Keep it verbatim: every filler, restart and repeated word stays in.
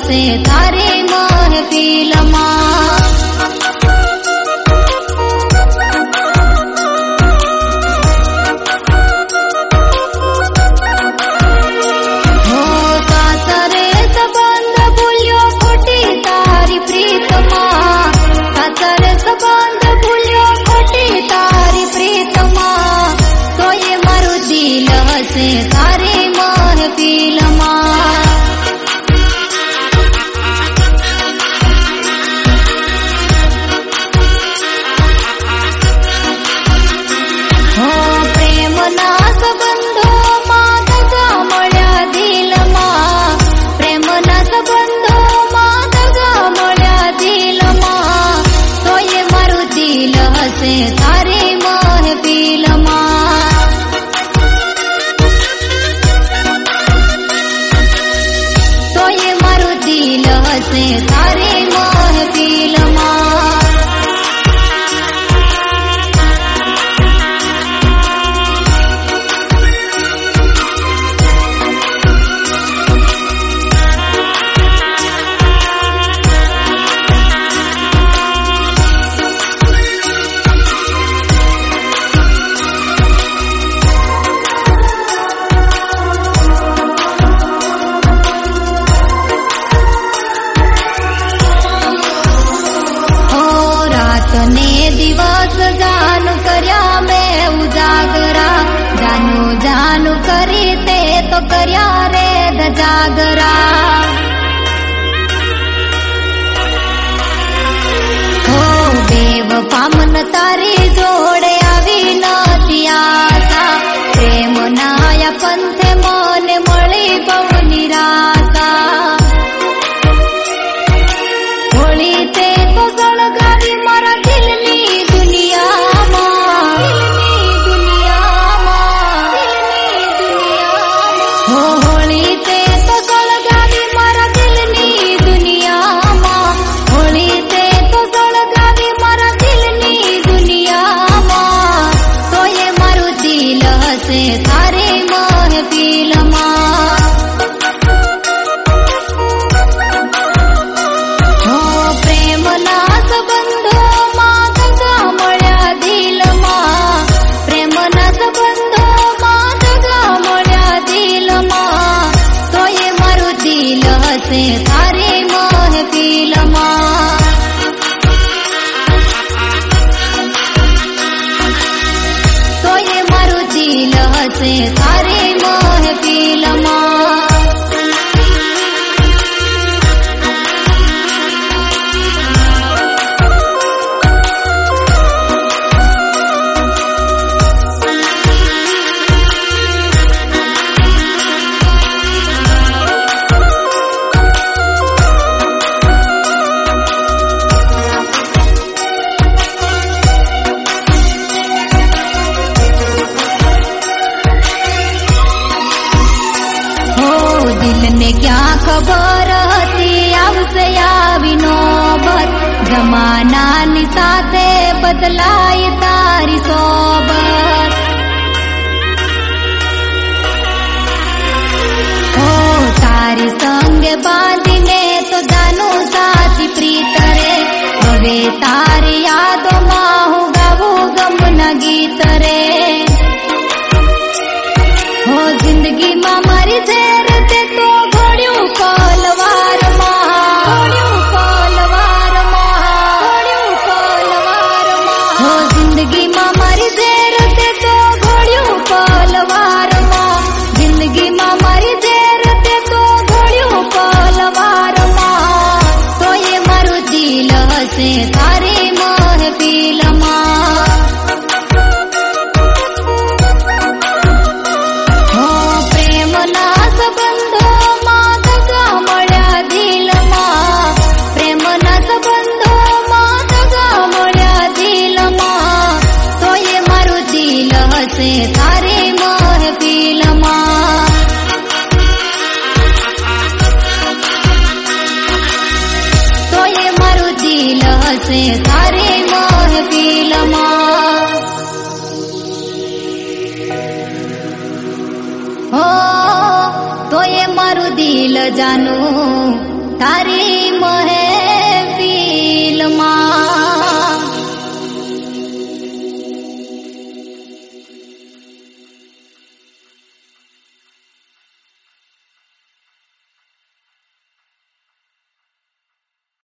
हसे तारे महफिल मां। हो सासरे संबंध भूल्यो खोटी तारी प्रीत मां, सासरे संबंध भूल्यो खोटी तारी प्रीत मां, तो ये मारू दिल हसे तारे महफिल मां। हो प्रेम ना संबंधो मां दगा मळ्या दिल मां, प्रेम ना संबंधो मां दगा मळ्या दिल मां, तो ये मारू दिल हसे तारे महफिल मां। तो ये मारू दिल हसे तारे महफिल मां। ने दिवस जानू कर्या मैं उजागरा, जानू जानू करी ते तो कर्या रे द जागरा। हो बेवफा मन तारी जोड़े आवी नती आशा, प्रेम नाया पंथे मन मळी बहु निराशा। होली ते तो सळगावी मारा दिलनी दुनिया मां, दिलनी दुनिया मां, दिलनी दुनिया मां। हो होली ते तो सळगावी मारा दिलनी दुनिया मां, होली ते तो सळगावी मारा दिलनी दुनिया मां, तो ये मारू दिल हसे तारे महफिल मां। हो प्रेम ना संबंधो मां दगा मळ्या दिल मां, प्रेम ना संबंधो मां दगा मळ्या दिल मां, तो ये मारू दिल हसे तारे महफिल मां। तो ये मारू दिल हसे तारे महफिल मां। दिल ने क्या खबर हती आवसे आवी नौबत, जमाना नी साथे बदलाई तारी सोबत। हो तारी संगे बांधीने तो जानू साथी प्रीत रे, हवे तारी यादों मां हूँ गावू गम न गीत रे। हो जिंदगी मां मारी झेर ते तो घोड़ियों पलवार मां, घोड़ियों पलवार मां, घोड़ियों पलवार मां। हो जिंदगी मां मारी झेर ते तो घोड़ियों पलवार मां, जिंदगी मां मारी झेर ते तो घोड़ियों पलवार मां, तो ये मारू दिल हसे तारे महफिल मां। हो प्रेम ना संबंधो मां दगा मळ्या दिल मां, प्रेम ना संबंधो मां दगा मळ्या दिल मां, तो ये मारू दिल हसे तारे महफिल मां। तो ये मारू दिल हसे तारे महफिल मां। हो तो ये मारू दिल जानू તારી